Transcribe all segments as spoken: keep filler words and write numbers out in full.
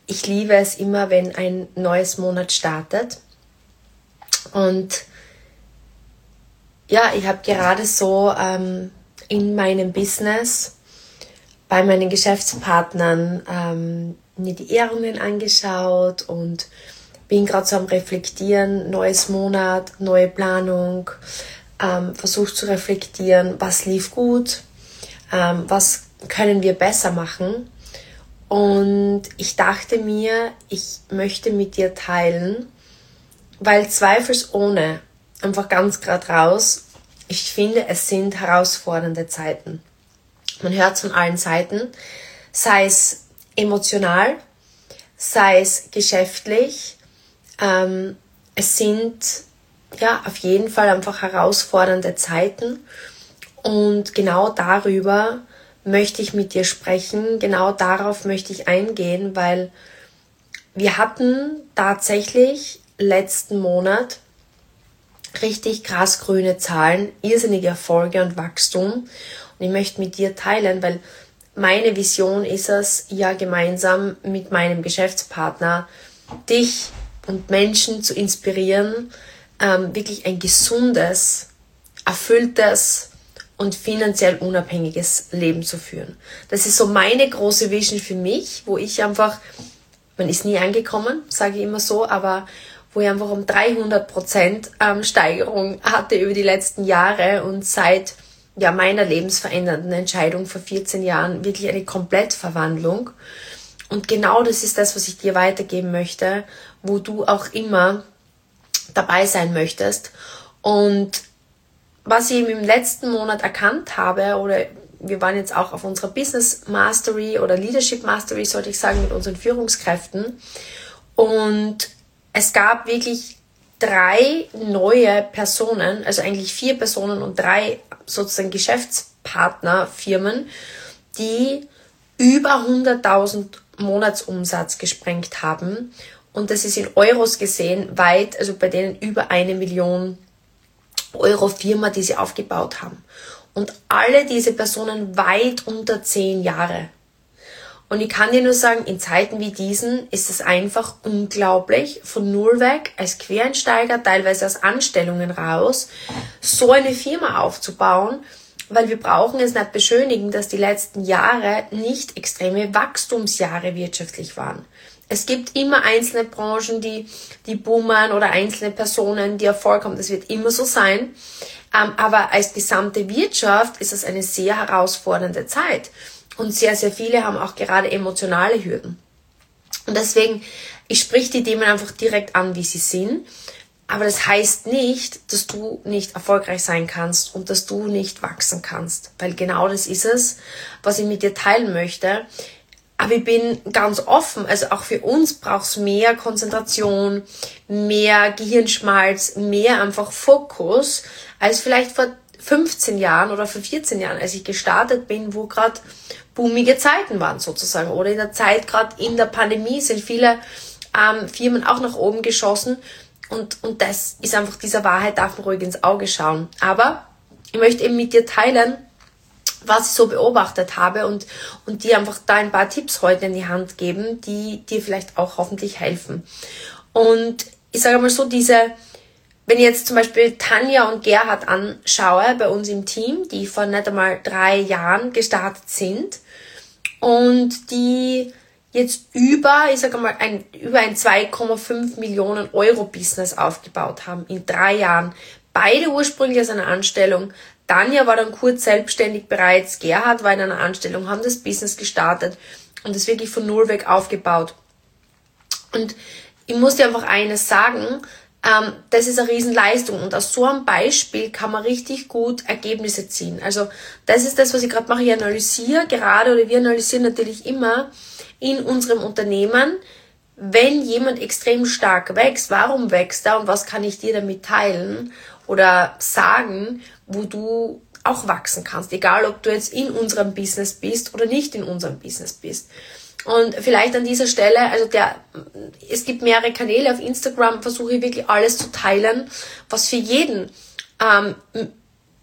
ich liebe es immer, wenn ein neues Monat startet. Und ja, ich habe gerade so ähm, in meinem Business bei meinen Geschäftspartnern ähm, mir die Ehrungen angeschaut und bin gerade so am Reflektieren, neues Monat, neue Planung, ähm, versucht zu reflektieren, was lief gut, ähm, was können wir besser machen. Und ich dachte mir, ich möchte mit dir teilen, weil zweifelsohne, einfach ganz gerade raus, ich finde, es sind herausfordernde Zeiten. Man hört es von allen Seiten, sei es emotional, sei es geschäftlich. Ähm, es sind ja auf jeden Fall einfach herausfordernde Zeiten und genau darüber möchte ich mit dir sprechen, genau darauf möchte ich eingehen, weil wir hatten tatsächlich letzten Monat richtig krass grüne Zahlen, irrsinnige Erfolge und Wachstum. Und ich möchte mit dir teilen, weil meine Vision ist es, ja gemeinsam mit meinem Geschäftspartner dich und Menschen zu inspirieren, ähm, wirklich ein gesundes, erfülltes und finanziell unabhängiges Leben zu führen. Das ist so meine große Vision für mich, wo ich einfach, man ist nie angekommen, sage ich immer so, aber wo ich einfach um dreihundert Prozent ähm, Steigerung hatte über die letzten Jahre und seit ja, meiner lebensverändernden Entscheidung vor vierzehn Jahren wirklich eine Komplettverwandlung. Und genau das ist das, was ich dir weitergeben möchte, wo du auch immer dabei sein möchtest. Und was ich im letzten Monat erkannt habe, oder wir waren jetzt auch auf unserer Business Mastery oder Leadership Mastery, sollte ich sagen, mit unseren Führungskräften. Und es gab wirklich drei neue Personen, also eigentlich vier Personen und drei sozusagen Geschäftspartnerfirmen, die über hunderttausend Monatsumsatz gesprengt haben. Und das ist in Euros gesehen weit, also bei denen über eine Million Euro Firma, die sie aufgebaut haben. Und alle diese Personen weit unter zehn Jahre. Und ich kann dir nur sagen, in Zeiten wie diesen ist es einfach unglaublich, von null weg, als Quereinsteiger, teilweise aus Anstellungen raus, so eine Firma aufzubauen, weil wir brauchen es nicht beschönigen, dass die letzten Jahre nicht extreme Wachstumsjahre wirtschaftlich waren. Es gibt immer einzelne Branchen, die, die boomen oder einzelne Personen, die Erfolg haben. Das wird immer so sein. Ähm, aber als gesamte Wirtschaft ist es eine sehr herausfordernde Zeit. Und sehr, sehr viele haben auch gerade emotionale Hürden. Und deswegen, ich sprich die Themen einfach direkt an, wie sie sind. Aber das heißt nicht, dass du nicht erfolgreich sein kannst und dass du nicht wachsen kannst. Weil genau das ist es, was ich mit dir teilen möchte. Aber ich bin ganz offen, also auch für uns braucht es mehr Konzentration, mehr Gehirnschmalz, mehr einfach Fokus, als vielleicht vor fünfzehn Jahren oder vor vierzehn Jahren, als ich gestartet bin, wo gerade boomige Zeiten waren sozusagen. Oder in der Zeit, gerade in der Pandemie, sind viele ähm, Firmen auch nach oben geschossen. Und, und das ist einfach, dieser Wahrheit darf man ruhig ins Auge schauen. Aber ich möchte eben mit dir teilen, was ich so beobachtet habe und, und dir einfach da ein paar Tipps heute in die Hand geben, die dir vielleicht auch hoffentlich helfen. Und ich sage mal so, diese, wenn ich jetzt zum Beispiel Tanja und Gerhard anschaue bei uns im Team, die vor nicht einmal drei Jahren gestartet sind und die jetzt über, ich sage mal, ein, über ein zwei Komma fünf Millionen Euro Business aufgebaut haben in drei Jahren. Beide ursprünglich aus einer Anstellung. Tanja war dann kurz selbstständig bereits, Gerhard war in einer Anstellung, haben das Business gestartet und das wirklich von null weg aufgebaut. Und ich muss dir einfach eines sagen, ähm, das ist eine Riesenleistung und aus so einem Beispiel kann man richtig gut Ergebnisse ziehen. Also das ist das, was ich gerade mache, ich analysiere gerade oder wir analysieren natürlich immer in unserem Unternehmen, wenn jemand extrem stark wächst, warum wächst er und was kann ich dir damit teilen oder sagen, wo du auch wachsen kannst, egal ob du jetzt in unserem Business bist oder nicht in unserem Business bist. Und vielleicht an dieser Stelle, also der, es gibt mehrere Kanäle auf Instagram, versuche ich wirklich alles zu teilen, was für jeden ähm,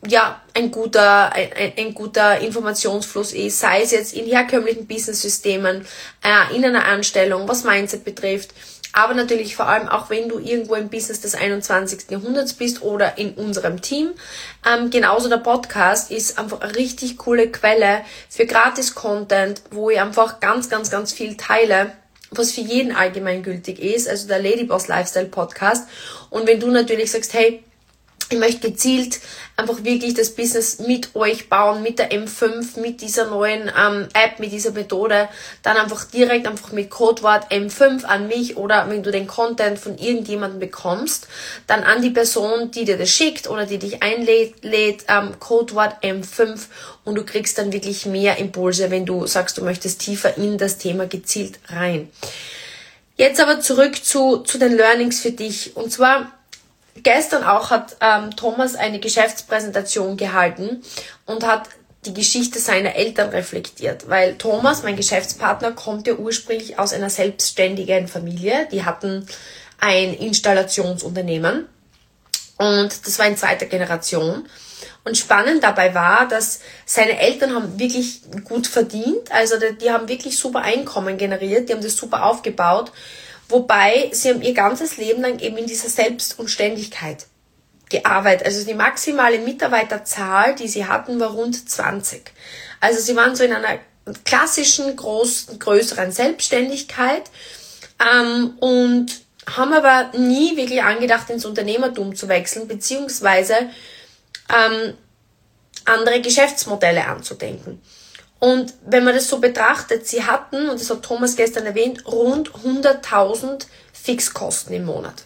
ja, ein guter, ein, ein guter Informationsfluss ist, sei es jetzt in herkömmlichen Business-Systemen, äh, in einer Anstellung, was Mindset betrifft, aber natürlich vor allem auch, wenn du irgendwo im Business des einundzwanzigsten Jahrhunderts bist oder in unserem Team. Ähm, genauso der Podcast ist einfach eine richtig coole Quelle für Gratis-Content, wo ich einfach ganz, ganz, ganz viel teile, was für jeden allgemeingültig ist, also der Ladyboss Lifestyle Podcast. Und wenn du natürlich sagst, hey, ich möchte gezielt einfach wirklich das Business mit euch bauen, mit der M fünf, mit dieser neuen ähm, App, mit dieser Methode, dann einfach direkt einfach mit Codewort M fünf an mich oder wenn du den Content von irgendjemandem bekommst, dann an die Person, die dir das schickt oder die dich einlädt, lädt, ähm, Codewort M fünf und du kriegst dann wirklich mehr Impulse, wenn du sagst, du möchtest tiefer in das Thema gezielt rein. Jetzt aber zurück zu, zu den Learnings für dich und zwar gestern auch hat ähm, Thomas eine Geschäftspräsentation gehalten und hat die Geschichte seiner Eltern reflektiert, weil Thomas, mein Geschäftspartner, kommt ja ursprünglich aus einer selbstständigen Familie. Die hatten ein Installationsunternehmen und das war in zweiter Generation. Und spannend dabei war, dass seine Eltern haben wirklich gut verdient, also die, die haben wirklich super Einkommen generiert, die haben das super aufgebaut. Wobei sie haben ihr ganzes Leben lang eben in dieser Selbst- und Ständigkeit gearbeitet. Also die maximale Mitarbeiterzahl, die sie hatten, war rund zwanzig. Also sie waren so in einer klassischen, großen, größeren Selbstständigkeit ähm, und haben aber nie wirklich angedacht, ins Unternehmertum zu wechseln, beziehungsweise ähm, andere Geschäftsmodelle anzudenken. Und wenn man das so betrachtet, sie hatten, und das hat Thomas gestern erwähnt, rund hunderttausend Fixkosten im Monat.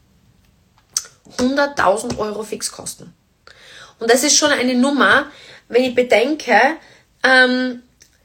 hunderttausend Euro Fixkosten. Und das ist schon eine Nummer, wenn ich bedenke, ähm,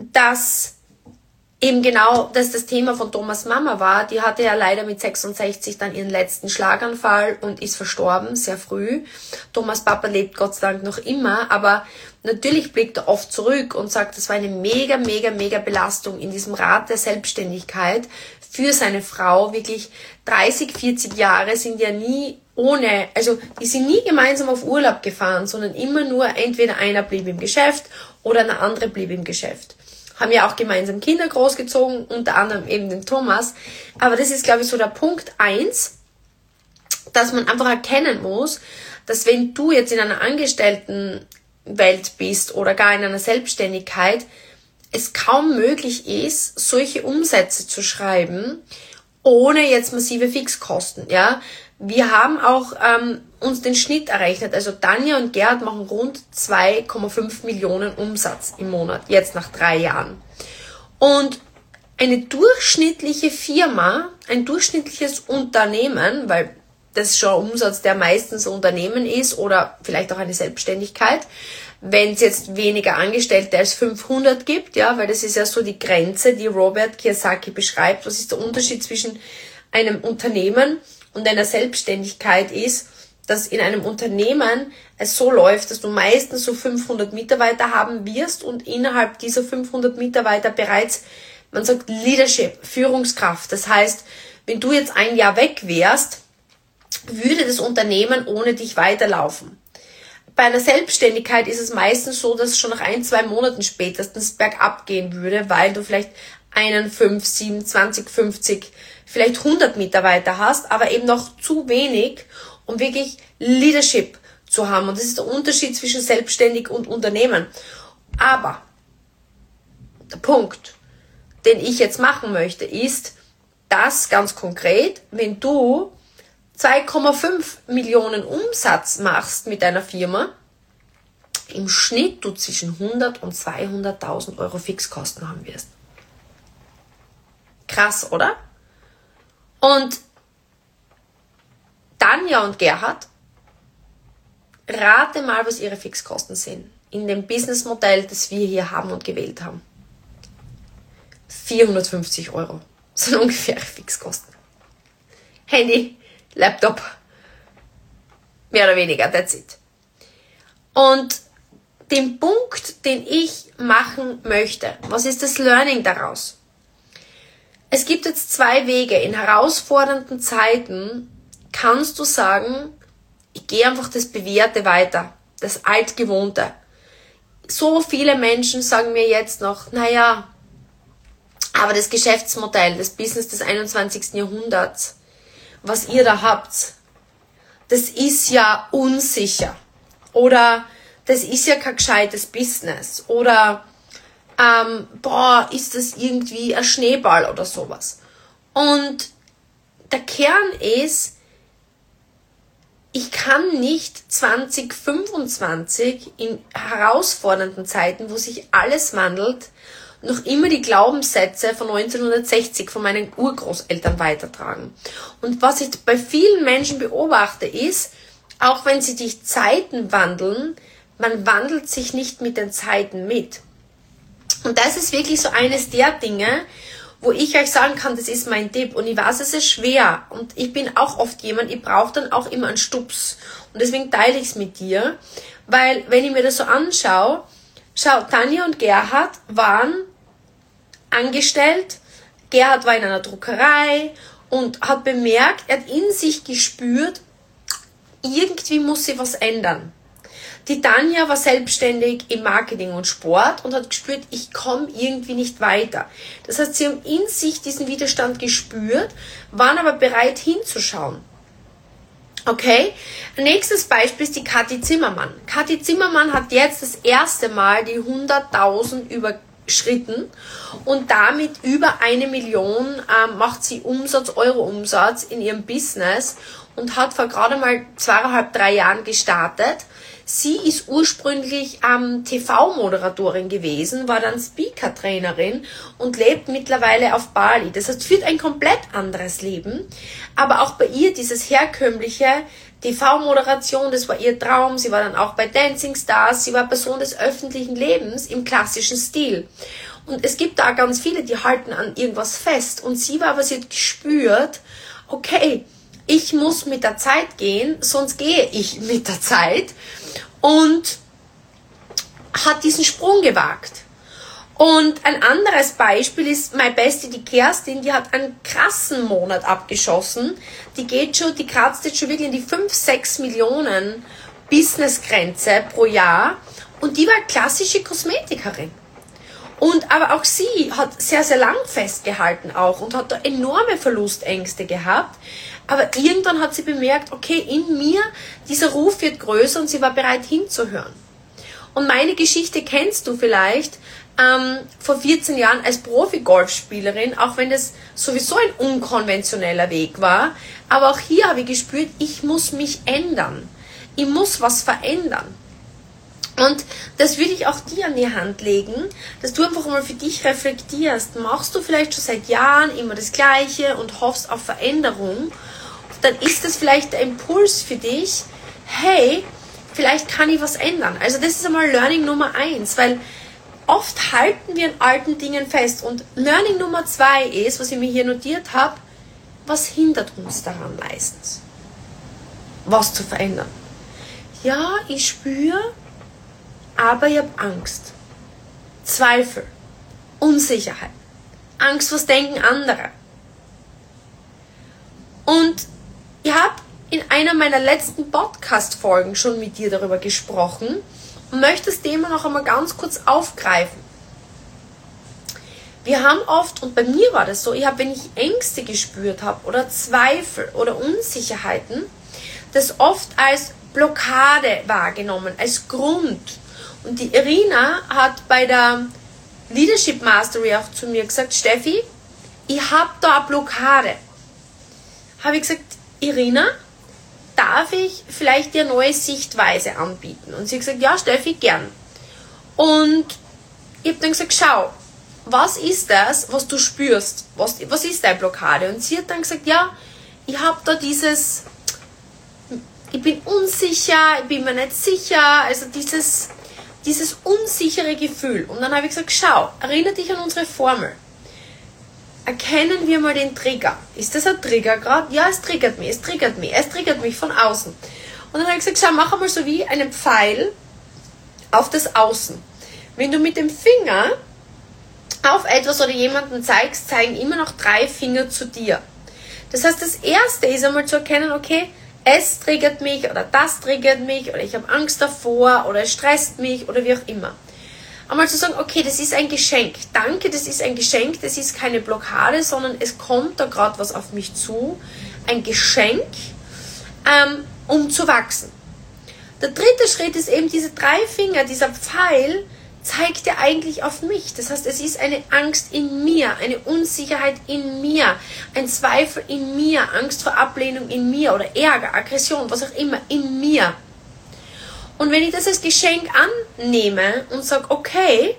dass eben genau das das Thema von Thomas' Mama war. Die hatte ja leider mit sechsundsechzig dann ihren letzten Schlaganfall und ist verstorben, sehr früh. Thomas' Papa lebt Gott sei Dank noch immer, aber natürlich blickt er oft zurück und sagt, das war eine mega, mega, mega Belastung in diesem Rad der Selbstständigkeit für seine Frau. Wirklich dreißig, vierzig Jahre sind ja nie ohne, also die sind nie gemeinsam auf Urlaub gefahren, sondern immer nur entweder einer blieb im Geschäft oder eine andere blieb im Geschäft. Haben ja auch gemeinsam Kinder großgezogen, unter anderem eben den Thomas. Aber das ist, glaube ich, so der Punkt eins, dass man einfach erkennen muss, dass wenn du jetzt in einer Angestelltenwelt bist oder gar in einer Selbstständigkeit, es kaum möglich ist, solche Umsätze zu schreiben, ohne jetzt massive Fixkosten, ja. Wir haben auch ähm, uns den Schnitt errechnet. Also Tanja und Gerhard machen rund zwei Komma fünf Millionen Umsatz im Monat, jetzt nach drei Jahren. Und eine durchschnittliche Firma, ein durchschnittliches Unternehmen, weil das ist schon ein Umsatz, der meistens ein Unternehmen ist oder vielleicht auch eine Selbstständigkeit, wenn es jetzt weniger Angestellte als fünfhundert gibt, ja, weil das ist ja so die Grenze, die Robert Kiyosaki beschreibt. Was ist der Unterschied zwischen einem Unternehmen und einer Selbstständigkeit ist, dass in einem Unternehmen es so läuft, dass du meistens so fünfhundert Mitarbeiter haben wirst und innerhalb dieser fünfhundert Mitarbeiter bereits, man sagt Leadership, Führungskraft. Das heißt, wenn du jetzt ein Jahr weg wärst, würde das Unternehmen ohne dich weiterlaufen. Bei einer Selbstständigkeit ist es meistens so, dass es schon nach ein, zwei Monaten spätestens bergab gehen würde, weil du vielleicht einen, fünf, sieben, zwanzig, fünfzig, vielleicht hundert Mitarbeiter hast, aber eben noch zu wenig, um wirklich Leadership zu haben. Und das ist der Unterschied zwischen selbstständig und Unternehmen. Aber der Punkt, den ich jetzt machen möchte, ist, dass ganz konkret, wenn du zwei Komma fünf Millionen Umsatz machst mit deiner Firma, im Schnitt du zwischen hundert und zweihunderttausend Euro Fixkosten haben wirst. Krass, oder? Und Tanja und Gerhard, rate mal, was ihre Fixkosten sind in dem Businessmodell, das wir hier haben und gewählt haben. vierhundertfünfzig Euro sind ungefähr ihre Fixkosten. Handy, Laptop, mehr oder weniger, that's it. Und den Punkt, den ich machen möchte, was ist das Learning daraus? Es gibt jetzt zwei Wege. In herausfordernden Zeiten kannst du sagen, ich gehe einfach das Bewährte weiter. das Altgewohnte. So viele Menschen sagen mir jetzt noch, naja, aber das Geschäftsmodell, das Business des einundzwanzigsten Jahrhunderts, was ihr da habt, das ist ja unsicher. Oder das ist ja kein gescheites Business. Oder, ähm, boah, ist das irgendwie ein Schneeball oder sowas. Und der Kern ist, ich kann nicht zwanzig fünfundzwanzig in herausfordernden Zeiten, wo sich alles wandelt, noch immer die Glaubenssätze von neunzehnhundertsechzig von meinen Urgroßeltern weitertragen. Und was ich bei vielen Menschen beobachte, ist, auch wenn sich die Zeiten wandeln, man wandelt sich nicht mit den Zeiten mit. Und das ist wirklich so eines der Dinge, wo ich euch sagen kann, das ist mein Tipp. Und ich weiß, es ist schwer. Und ich bin auch oft jemand, ich brauche dann auch immer einen Stups. Und deswegen teile ich es mit dir. Weil, wenn ich mir das so anschaue, schau, Tanja und Gerhard waren angestellt. Gerhard war in einer Druckerei und hat bemerkt, er hat in sich gespürt, irgendwie muss sich was ändern. Die Tanja war selbstständig im Marketing und Sport und hat gespürt, ich komme irgendwie nicht weiter. Das heißt, sie haben in sich diesen Widerstand gespürt, waren aber bereit hinzuschauen. Okay? Nächstes Beispiel ist die Kathi Zimmermann. Kathi Zimmermann hat jetzt das erste Mal die hunderttausend überschritten und damit über eine Million ähm, macht sie Umsatz, Euro-Umsatz in ihrem Business und hat vor gerade mal zweieinhalb, drei Jahren gestartet. Sie ist ursprünglich ähm, T V-Moderatorin gewesen, war dann Speaker-Trainerin und lebt mittlerweile auf Bali. Das heißt, führt ein komplett anderes Leben. Aber auch bei ihr dieses herkömmliche T V-Moderation, das war ihr Traum. Sie war dann auch bei Dancing Stars. Sie war Person des öffentlichen Lebens im klassischen Stil. Und es gibt da ganz viele, die halten an irgendwas fest. Und sie war aber, sie hat gespürt, okay, ich muss mit der Zeit gehen, sonst gehe ich mit der Zeit. Und hat diesen Sprung gewagt. Und ein anderes Beispiel ist meine Bestie, die Kerstin, die hat einen krassen Monat abgeschossen. Die geht schon, die kratzt jetzt schon wirklich in die fünf, sechs Millionen Businessgrenze pro Jahr. Und die war klassische Kosmetikerin. Und aber auch sie hat sehr, sehr lang festgehalten auch und hat da enorme Verlustängste gehabt. Aber irgendwann hat sie bemerkt, okay, in mir, dieser Ruf wird größer und sie war bereit hinzuhören. Und meine Geschichte kennst du vielleicht ähm, vor vierzehn Jahren als Profi-Golfspielerin, auch wenn das sowieso ein unkonventioneller Weg war. Aber auch hier habe ich gespürt, ich muss mich ändern. Ich muss was verändern. Und das würde ich auch dir an die Hand legen, dass du einfach mal für dich reflektierst. Machst du vielleicht schon seit Jahren immer das Gleiche und hoffst auf Veränderung? Dann ist das vielleicht der Impuls für dich, hey, vielleicht kann ich was ändern. Also das ist einmal Learning Nummer eins, weil oft halten wir an alten Dingen fest. Und Learning Nummer zwei ist, was ich mir hier notiert habe, was hindert uns daran meistens, was zu verändern? Ja, ich spüre, aber ich habe Angst, Zweifel, Unsicherheit, Angst, was denken andere. Und ich habe in einer meiner letzten Podcast-Folgen schon mit dir darüber gesprochen und möchte das Thema noch einmal ganz kurz aufgreifen. Wir haben oft, und bei mir war das so, ich habe, wenn ich Ängste gespürt habe oder Zweifel oder Unsicherheiten, das oft als Blockade wahrgenommen, als Grund. Und die Irina hat bei der Leadership Mastery auch zu mir gesagt, Steffi, ich habe da eine Blockade. Habe ich gesagt, Irina, darf ich vielleicht dir eine neue Sichtweise anbieten? Und sie hat gesagt, ja Steffi, gern. Und ich habe dann gesagt, schau, was ist das, was du spürst? Was, was ist deine Blockade? Und sie hat dann gesagt, ja, ich habe da dieses, ich bin unsicher, ich bin mir nicht sicher, also dieses, dieses unsichere Gefühl. Und dann habe ich gesagt, schau, erinnere dich an unsere Formel. Erkennen wir mal den Trigger. Ist das ein Trigger gerade? Ja, es triggert mich, es triggert mich, es triggert mich von außen. Und dann habe ich gesagt, schau, mach einmal so wie einen Pfeil auf das Außen. Wenn du mit dem Finger auf etwas oder jemanden zeigst, zeigen immer noch drei Finger zu dir. Das heißt, das erste ist einmal zu erkennen, okay, es triggert mich oder das triggert mich oder ich habe Angst davor oder es stresst mich oder wie auch immer. Einmal zu sagen, okay, das ist ein Geschenk. Danke, das ist ein Geschenk, das ist keine Blockade, sondern es kommt da gerade was auf mich zu. Ein Geschenk, ähm, um zu wachsen. Der dritte Schritt ist eben diese drei Finger, dieser Pfeil zeigt ja eigentlich auf mich. Das heißt, es ist eine Angst in mir, eine Unsicherheit in mir, ein Zweifel in mir, Angst vor Ablehnung in mir oder Ärger, Aggression, was auch immer, in mir. Und wenn ich das als Geschenk annehme und sage, okay,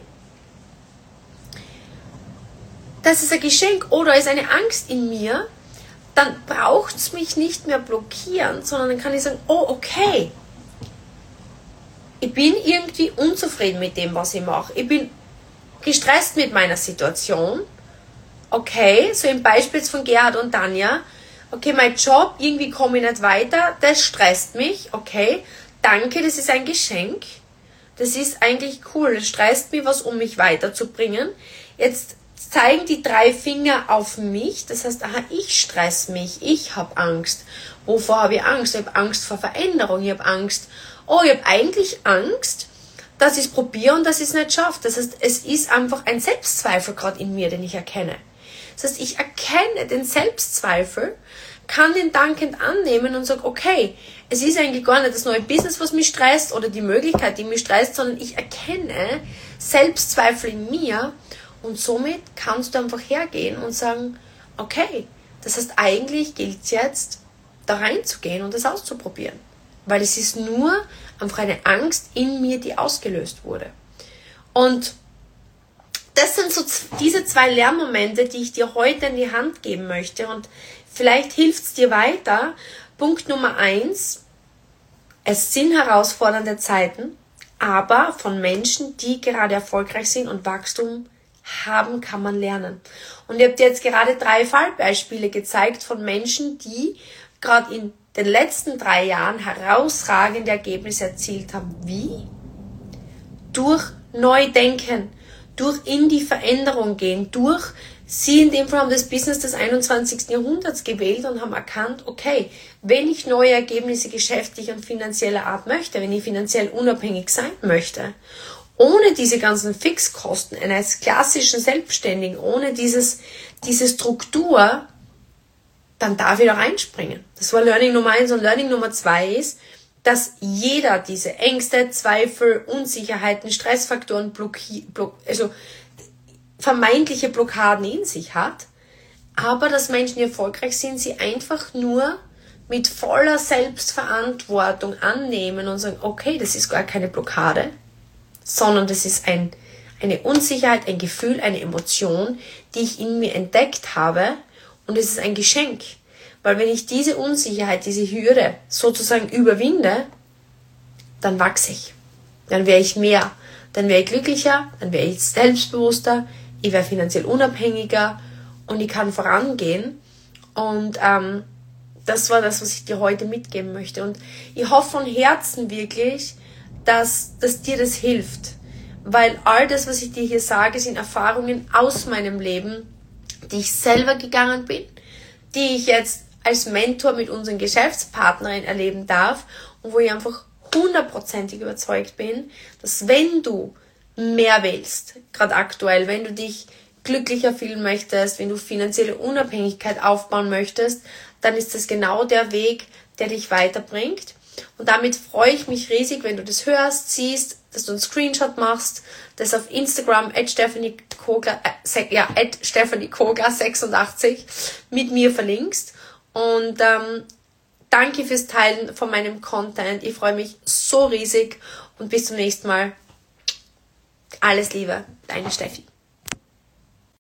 das ist ein Geschenk oder ist eine Angst in mir, dann braucht es mich nicht mehr blockieren, sondern dann kann ich sagen, oh, okay, ich bin irgendwie unzufrieden mit dem, was ich mache. Ich bin gestresst mit meiner Situation. Okay, so im Beispiel von Gerhard und Tanja. Okay, mein Job, irgendwie komme ich nicht weiter, das stresst mich. Okay, danke, das ist ein Geschenk. Das ist eigentlich cool, das stresst mich was, um mich weiterzubringen. Jetzt zeigen die drei Finger auf mich. Das heißt, aha, ich stress mich, ich habe Angst. Wovor habe ich Angst? Ich habe Angst vor Veränderung, ich habe Angst, oh, ich habe eigentlich Angst, dass ich es probiere und dass ich es nicht schaffe. Das heißt, es ist einfach ein Selbstzweifel gerade in mir, den ich erkenne. Das heißt, ich erkenne den Selbstzweifel, kann den dankend annehmen und sage, okay, es ist eigentlich gar nicht das neue Business, was mich stresst oder die Möglichkeit, die mich stresst, sondern ich erkenne Selbstzweifel in mir und somit kannst du einfach hergehen und sagen, okay, das heißt, eigentlich gilt es jetzt, da reinzugehen und das auszuprobieren. Weil es ist nur einfach eine Angst in mir, die ausgelöst wurde. Und das sind so diese zwei Lernmomente, die ich dir heute in die Hand geben möchte. Und vielleicht hilft es dir weiter. Punkt Nummer eins, es sind herausfordernde Zeiten, aber von Menschen, die gerade erfolgreich sind und Wachstum haben, kann man lernen. Und ich habe dir jetzt gerade drei Fallbeispiele gezeigt von Menschen, die gerade in den letzten drei Jahren herausragende Ergebnisse erzielt haben. Wie? Durch Neudenken, durch in die Veränderung gehen, durch, sie in dem Fall haben das Business des einundzwanzigsten Jahrhunderts gewählt und haben erkannt, okay, wenn ich neue Ergebnisse geschäftlicher und finanzieller Art möchte, wenn ich finanziell unabhängig sein möchte, ohne diese ganzen Fixkosten eines klassischen Selbstständigen, ohne dieses, diese Struktur, dann darf ich da reinspringen. Das war Learning Nummer eins und Learning Nummer zwei ist, dass jeder diese Ängste, Zweifel, Unsicherheiten, Stressfaktoren, Blocki- Block- also vermeintliche Blockaden in sich hat, aber dass Menschen, die erfolgreich sind, sie einfach nur mit voller Selbstverantwortung annehmen und sagen, okay, das ist gar keine Blockade, sondern das ist ein, eine Unsicherheit, ein Gefühl, eine Emotion, die ich in mir entdeckt habe. Und es ist ein Geschenk, weil wenn ich diese Unsicherheit, diese Hürde sozusagen überwinde, dann wachse ich. Dann wäre ich mehr. Dann wäre ich glücklicher, dann wäre ich selbstbewusster, ich wäre finanziell unabhängiger und ich kann vorangehen. Und ähm, das war das, was ich dir heute mitgeben möchte. Und ich hoffe von Herzen wirklich, dass, dass dir das hilft. Weil all das, was ich dir hier sage, sind Erfahrungen aus meinem Leben, die ich selber gegangen bin, die ich jetzt als Mentor mit unseren Geschäftspartnerinnen erleben darf und wo ich einfach hundertprozentig überzeugt bin, dass wenn du mehr willst, gerade aktuell, wenn du dich glücklicher fühlen möchtest, wenn du finanzielle Unabhängigkeit aufbauen möchtest, dann ist das genau der Weg, der dich weiterbringt. Und damit freue ich mich riesig, wenn du das hörst, siehst, dass du einen Screenshot machst, das auf Instagram at Stephanie Kogler, äh, ja, at Stephanie Kogler sechsundachtzig mit mir verlinkst. Und ähm, danke fürs Teilen von meinem Content. Ich freue mich so riesig und bis zum nächsten Mal. Alles Liebe, deine Steffi.